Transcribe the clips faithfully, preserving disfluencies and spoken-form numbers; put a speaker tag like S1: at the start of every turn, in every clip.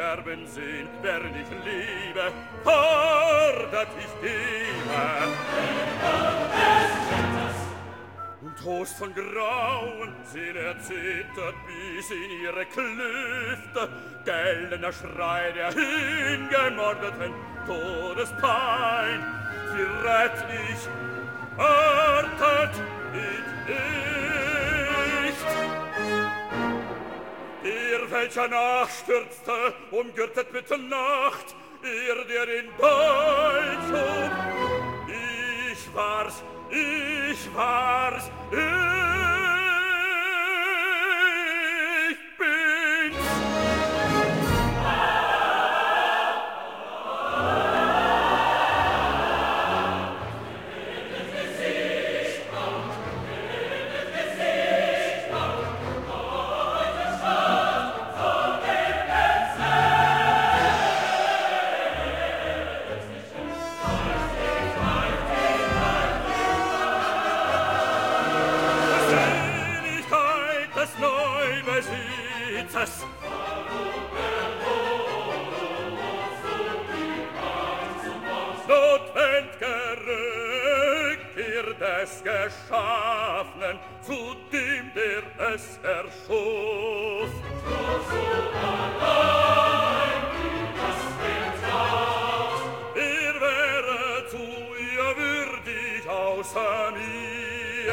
S1: sterben sehen, wer nicht liebe, fordert ich gebe. Und Trost von Grauen, sie erzittert bis in ihre Klüfte, gellender Schrei der Hingemordeten, Todespein, sie rett ich, wartet ich nicht. Ihr, welcher nachstürzte, umgürtet mit Nacht, ihr, der den Dolch hob, ich war's, ich war's, ich bin's. Besitzes. Notwendiger Rückkehr des Geschaffnen zu dem, der es erschuf. So allein, das Getraut. Er wäre zu ihr würdig außer mir.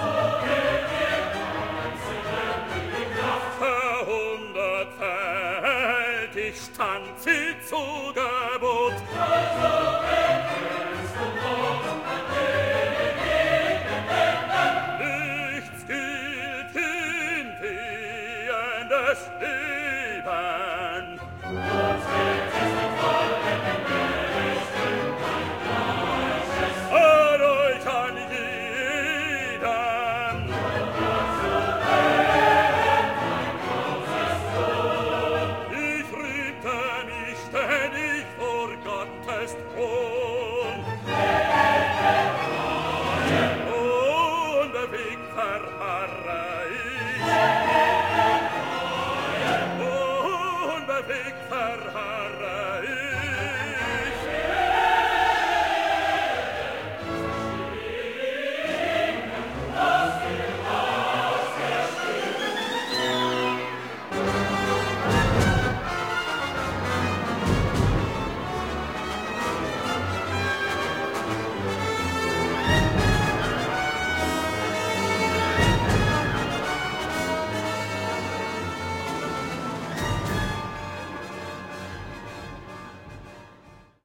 S1: Verhundertfältig stand sie zu Gebot. Nichts gilt hinwehendes Leben. An euch an jedem. Ich rühmte mich ständig vor Gottes Thron. Unbewegt verharre ich. Unbewegt verharre